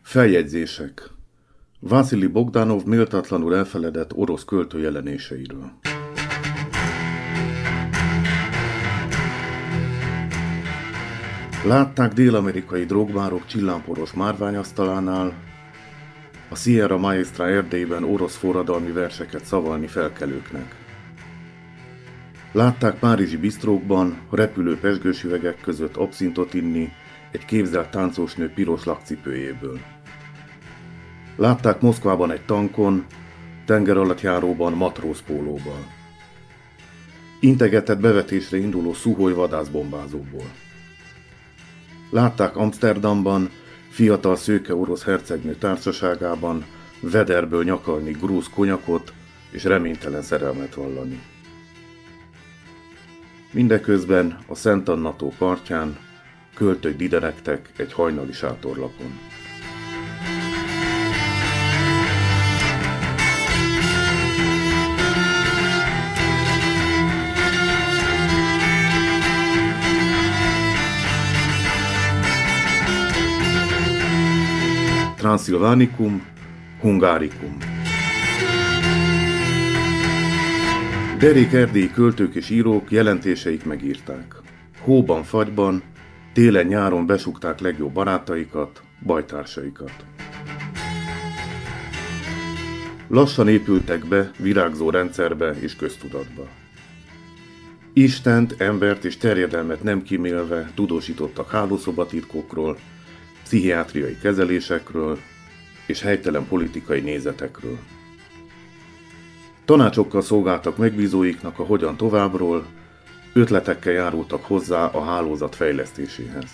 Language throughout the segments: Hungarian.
Feljegyzések. Vasilij Bogdanov méltatlanul elfeledett orosz költő jelenéseiről. Látták dél-amerikai drogbárok csillámporos márványasztalánál a Sierra Maestra erdélyben orosz forradalmi verseket szavalni felkelőknek. Látták párizsi bistrókban repülő pezsgős üvegek között abszintot inni egy képzelt táncosnő piros lakcipőjéből. Látták Moszkvában egy tankon, tengeralattjáróban matrózpólóval. Integetett bevetésre induló szuhoj vadászbombázóból. Látták Amsterdamban, fiatal szőke orosz hercegnő társaságában vederből nyakalni grúz konyakot és reménytelen szerelmet vallani. Mindeközben a Szent Anna-tó partján költők diderektek egy hajnali sátorlapon. Transylvanicum, Hungarikum. Derék erdélyi költők és írók jelentéseik megírták. Hóban, fagyban, télen-nyáron besugták legjobb barátaikat, bajtársaikat. Lassan épültek be virágzó rendszerbe és köztudatba. Istent, embert és terjedelmet nem kímélve tudósítottak hálószobatitkokról, pszichiátriai kezelésekről és helytelen politikai nézetekről. Tanácsokkal szolgáltak megbízóiknak a hogyan továbbról, ötletekkel járultak hozzá a hálózat fejlesztéséhez.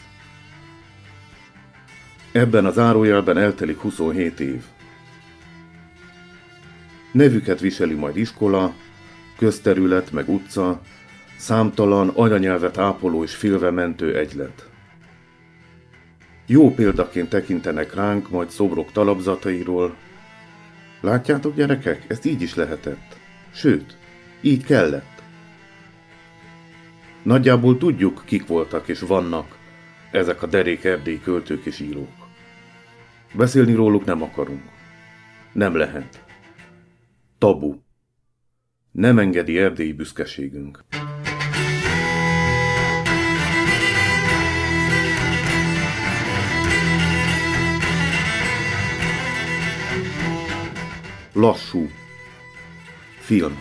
Ebben a zárójelben eltelik 27 év. Nevüket viseli majd iskola, közterület meg utca, számtalan anyanyelvet ápoló és félve mentő egylet. Jó példaként tekintenek ránk majd szobrok talapzatairól. Látjátok, gyerekek, ezt így is lehetett. Sőt, így kellett. Nagyjából tudjuk, kik voltak és vannak ezek a derék erdélyi költők és írók. Beszélni róluk nem akarunk. Nem lehet. Tabu. Nem engedi erdélyi büszkeségünk. Lassú. Film.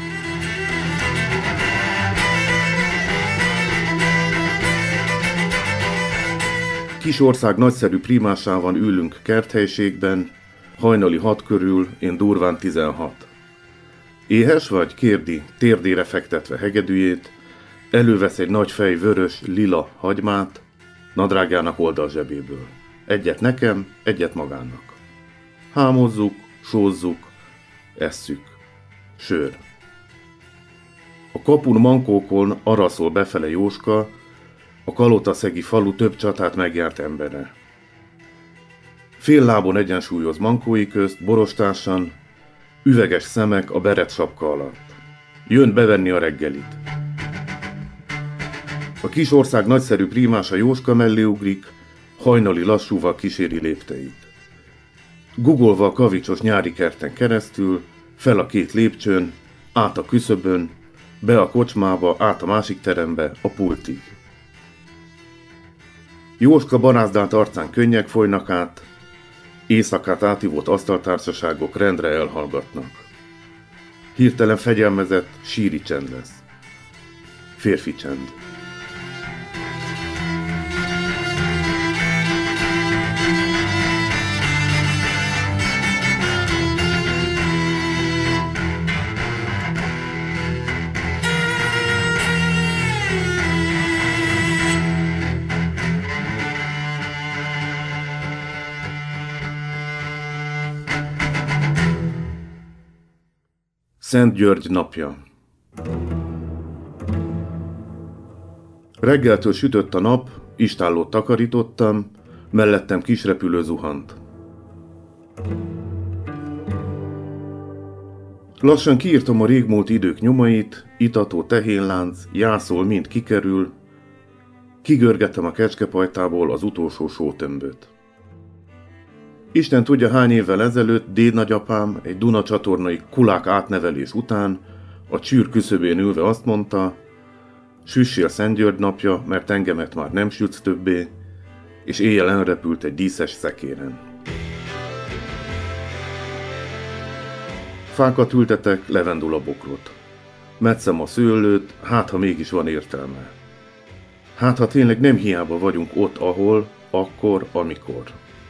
Kis ország nagyszerű prímásában ülünk kerthelyiségben, hajnali 6 körül, én durván 16. Éhes vagy? Kérdi, térdére fektetve hegedűjét, elővesz egy nagy fej vörös, lila hagymát, nadrágjának oldalzsebéből. Egyet nekem, egyet magának. Hámozzuk, sózzuk, esszük. Sör. A kapun mankókon arra szól befele Jóska, a kalotaszegi falu több csatát megjárt embere. Fél lábon egyensúlyoz mankói közt, borostásan, üveges szemek a beret sapka alatt. Jön bevenni a reggelit. A kis ország nagyszerű prímása Jóska mellé ugrik, hajnali lassúval kíséri lépteit. Gugolva a kavicsos nyári kerten keresztül, fel a 2 lépcsőn, át a küszöbön, be a kocsmába, át a másik terembe, a pultig. Jóska barázdált arcán könnyek folynak át, éjszakát átívott asztaltársaságok rendre elhallgatnak. Hirtelen fegyelmezett, síri csend lesz. Férfi csend. Szent György napja. Reggeltől sütött a nap, istállót takarítottam, mellettem kisrepülő zuhant. Lassan kiírtam a régmúlt idők nyomait, itató tehénlánc, jászol mind kikerül, kigörgettem a kecskepajtából az utolsó sótömböt. Isten tudja, hány évvel ezelőtt dédnagyapám egy Duna csatornai kulák átnevelés után a csűr küszöbén ülve azt mondta, süssél Szentgyörgy napja, mert engemet már nem sütsz többé, és éjjel elrepült egy díszes szekéren. Fákat ültetek, levendulabokrot. Metszem a szőlőt, hát ha mégis van értelme. Hát ha tényleg nem hiába vagyunk ott, ahol, akkor, amikor.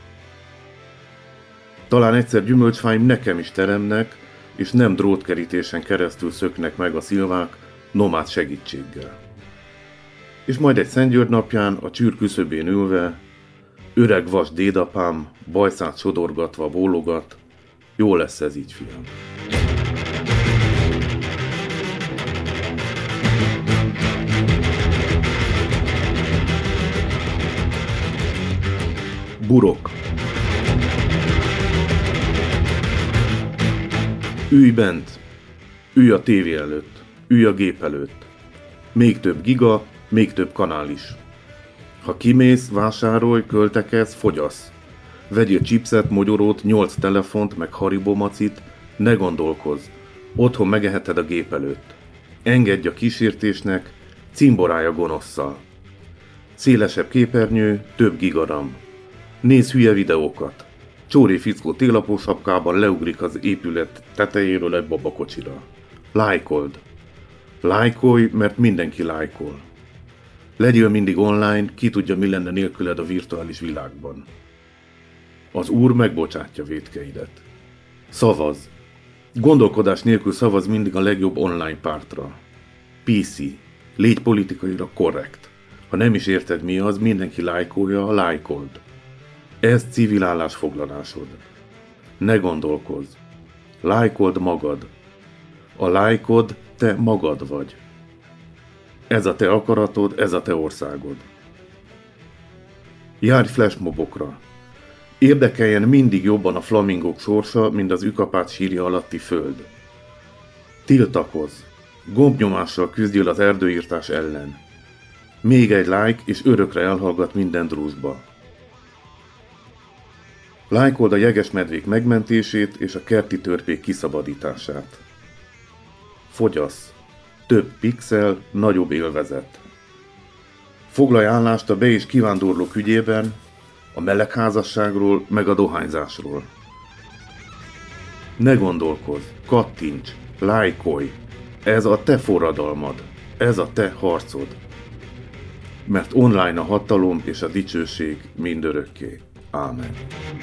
Talán egyszer gyümölcsfáim nekem is teremnek, és nem drótkerítésen keresztül szöknek meg a szilvák nomád segítséggel. És majd egy Szentgyörgy napján a csűr küszöbén ülve, öreg vas dédapám bajszát sodorgatva bólogat, jó lesz ez így, fiam. Burok. Ülj bent, ülj a tévé előtt, ülj a gép előtt. Még több giga, még több kanál is. Ha kimész, vásárolj, költekezz, fogyasz. Vegyél chipset, mogyorót, 8 telefont, meg Haribo macit, ne gondolkozz. Otthon megeheted a gép előtt. Engedj a kísértésnek, cimborája gonosszal. Szélesebb képernyő, több gigaram. Nézz hülye videókat. Csóri fickó télapó sapkában leugrik az épület tetejéről egy babakocsira. Lájkold. Lájkolj, mert mindenki lájkol. Legyél mindig online, ki tudja, mi lenne nélküled a virtuális világban. Az Úr megbocsátja vétkeidet. Szavazz. Gondolkodás nélkül szavazz mindig a legjobb online pártra. PC. Légy politikailag korrekt. Ha nem is érted mi az, mindenki lájkolja, lájkold. Ez civil állásfoglalásod. Ne gondolkozz. Lájkold magad. A lájkod te magad vagy. Ez a te akaratod, ez a te országod. Járj flashmobokra. Érdekeljen mindig jobban a flamingók sorsa, mint az ükapát sírja alatti föld. Tiltakozz. Gombnyomással küzdjél az erdőírtás ellen. Még egy like, és örökre elhallgat minden drúzsba. Lájkold a jegesmedvék megmentését és a kerti törpék kiszabadítását. Fogyasz. Több pixel, nagyobb élvezet. Foglalj állást a be- és kivándorlók ügyében, a melegházasságról, meg a dohányzásról. Ne gondolkozz, kattints, lájkolj. Ez a te forradalmad, ez a te harcod. Mert online a hatalom és a dicsőség mindörökké. Ámen.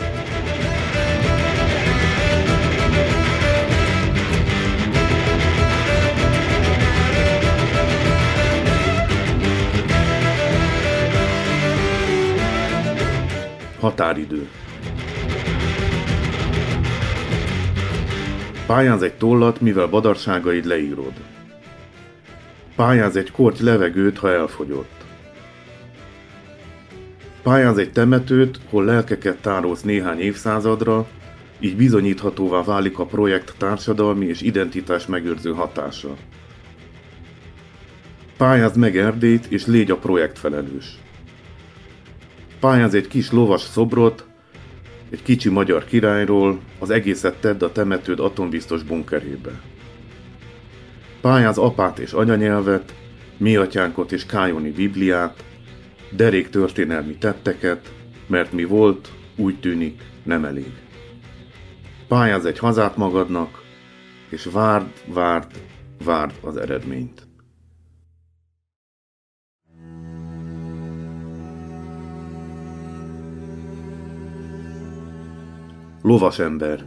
Határidő. Pályázz egy tollat, mivel badarságaid leírod. Pályázz egy korty levegőt, ha elfogyott. Pályázz egy temetőt, hol lelkeket tárolsz néhány évszázadra, így bizonyíthatóvá válik a projekt társadalmi és identitás megőrző hatása. Pályázd meg Erdélyt, és légy a projekt felelős. Pályázz egy kis lovas szobrot, egy kicsi magyar királyról, az egészet tedd a temetőd atombiztos bunkerébe. Pályázz apát és anyanyelvet, mi atyánkot és kájoni bibliát, derék történelmi tetteket, mert mi volt, úgy tűnik, nem elég. Pályázz egy hazát magadnak, és várd az eredményt. Lovas ember.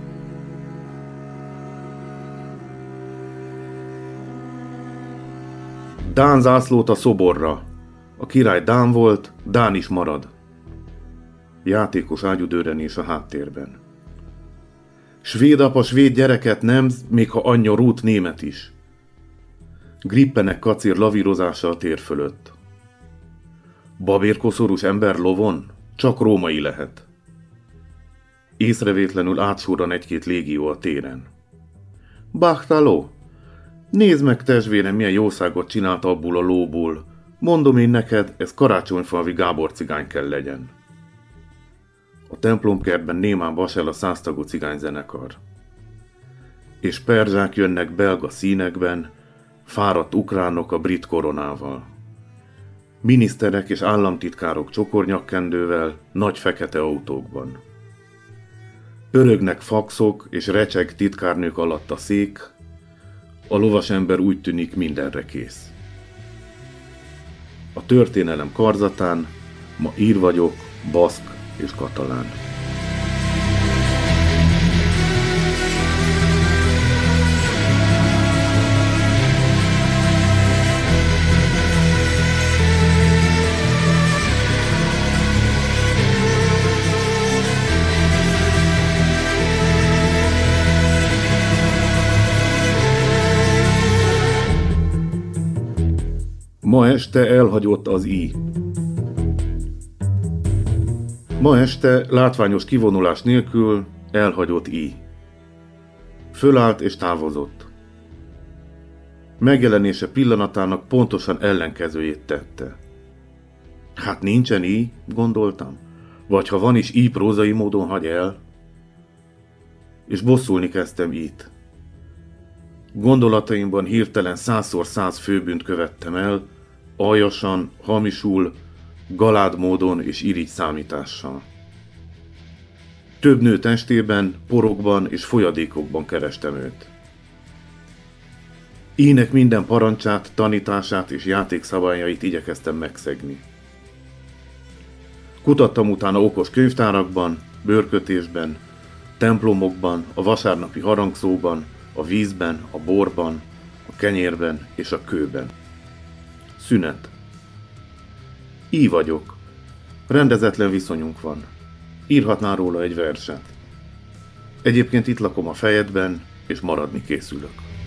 Dán zászlót a szoborra. A király dán volt, dán is marad. Játékos ágyudőrenés a háttérben. Svéd apa svéd gyereket nemz, még ha anyja Ruth német is. Grippenek kacér lavírozása a tér fölött. Babérkoszorús ember lovon? Csak római lehet. Észrevétlenül átsurran egy-két légió a téren. Bachtaló! Nézd meg, testvérem, milyen jószágot csinált abból a lóból. Mondom én neked, ez karácsonyfalvi Gábor cigány kell legyen. A templomkertben némán vasel a 100 tagú cigányzenekar. És perzsák jönnek belga színekben, fáradt ukránok a brit koronával. Miniszterek és államtitkárok csokornyakkendővel, nagy fekete autókban. Pörögnek faxok és recseg titkárnők alatt a szék, a lovasember úgy tűnik mindenre kész. A történelem karzatán ma ír vagyok, baszk és katalán. Ma este elhagyott az I. Ma este látványos kivonulás nélkül elhagyott I. Fölállt és távozott. Megjelenése pillanatának pontosan ellenkezőjét tette. Hát nincsen I, gondoltam. Vagy ha van is I, prózai módon hagy el. És bosszulni kezdtem I-t. Gondolataimban hirtelen 100x100 főbűnt követtem el, aljasan, hamisul, galád módon és irigy számítással. Több nő testében, porokban és folyadékokban kerestem őt. Ínek minden parancsát, tanítását és játékszabályait igyekeztem megszegni. Kutattam utána okos könyvtárakban, bőrkötésben, templomokban, a vasárnapi harangszóban, a vízben, a borban, a kenyérben és a kőben. Szünet. I vagyok. Rendezetlen viszonyunk van. Írhatnál róla egy verset. Egyébként itt lakom a fejedben, és maradni készülök.